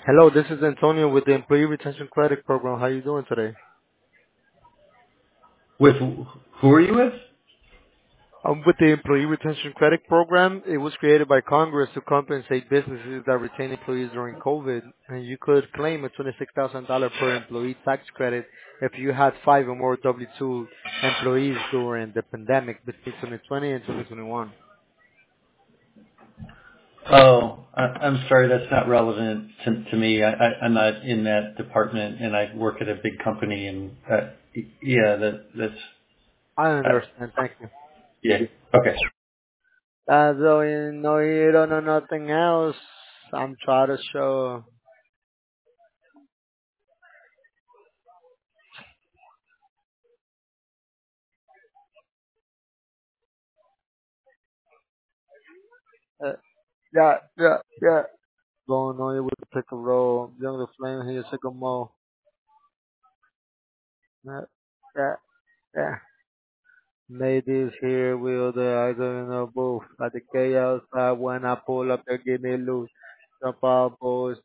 Hello, this is Antonio with the Employee Retention Credit Program. How are you doing today? With who are you with? With the Employee Retention Credit Program, it was created by Congress to compensate businesses that retain employees during COVID, and you could claim a $26,000 per employee tax credit if you had five or more W-2 employees during the pandemic between 2020 and 2021. Oh, I'm sorry, that's not relevant to me. I'm not in that department, and I work at a big company, and yeah, that's I uh, understand. Thank you. yeah. Okay. Though you know you don't know nothing else, I'm trying to show. Uh, yeah. Going on here with the pick and roll. Young the flame here, sycamore. Yeah, yeah, yeah. Ladies here with the eyes in the booth. Like the chaos when I pull up, they give me loose. Jump out, boys.